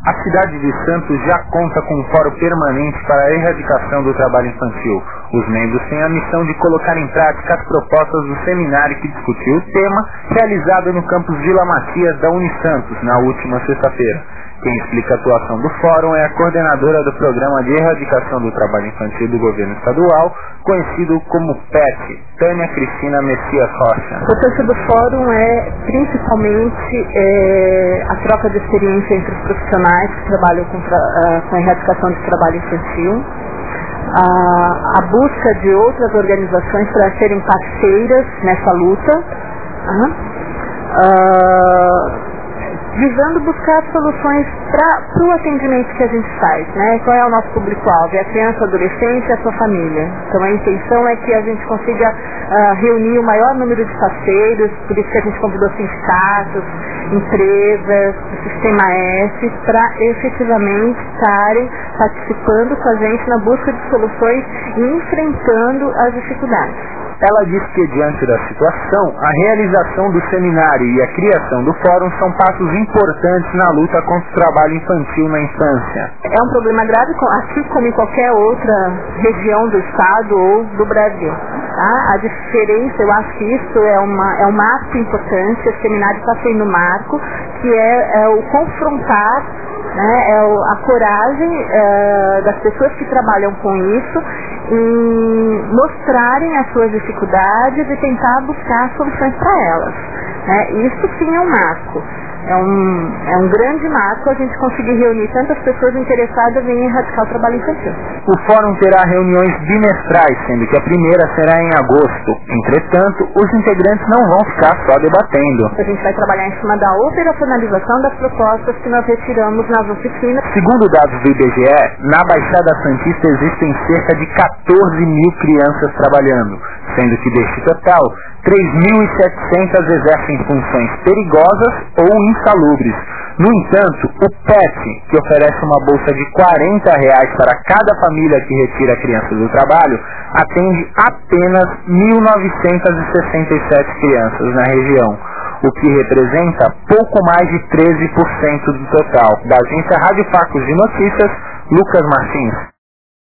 A cidade de Santos já conta com um fórum permanente para a erradicação do trabalho infantil. Os membros têm a missão de colocar em prática as propostas do seminário que discutiu o tema, realizado no campus Vila Matias da Unisantos, na última sexta-feira. Quem explica a atuação do fórum é a coordenadora do Programa de Erradicação do Trabalho Infantil do Governo Estadual, conhecido como PET, Tânia Cristina Messias Rocha. O objetivo do fórum é principalmente a troca de experiência entre os profissionais que trabalham com a erradicação do trabalho infantil, a busca de outras organizações para serem parceiras nessa luta, visando buscar soluções para o atendimento que a gente faz, né? Qual é o nosso público-alvo? É a criança, a adolescente e a sua família. Então a intenção é que a gente consiga reunir o maior número de parceiros, por isso que a gente convidou sindicatos, empresas, o Sistema S, para efetivamente estarem participando com a gente na busca de soluções e enfrentando as dificuldades. Ela diz que, diante da situação, a realização do seminário e a criação do fórum são passos importantes na luta contra o trabalho infantil na infância. É um problema grave, assim como em qualquer outra região do estado ou do Brasil. Tá? A diferença, eu acho que isso é um marco importante, esse seminário está sendo um marco, que é o confrontar, né, a coragem das pessoas que trabalham com isso em mostrarem as suas dificuldades e tentar buscar soluções para elas. Isso sim é um marco. É um grande marco a gente conseguir reunir tantas pessoas interessadas em erradicar o trabalho infantil. O fórum terá reuniões bimestrais, sendo que a primeira será em agosto. Entretanto, os integrantes não vão ficar só debatendo. A gente vai trabalhar em cima da operacionalização das propostas que nós retiramos nas oficinas. Segundo dados do IBGE, na Baixada Santista existem cerca de 14 mil crianças trabalhando, sendo que deste total, 3.700 exercem funções perigosas ou insalubres. No entanto, o PET, que oferece uma bolsa de R$40 para cada família que retira a criança do trabalho, atende apenas 1.967 crianças na região, o que representa pouco mais de 13% do total. Da agência Rádio Facos de Notícias, Lucas Martins.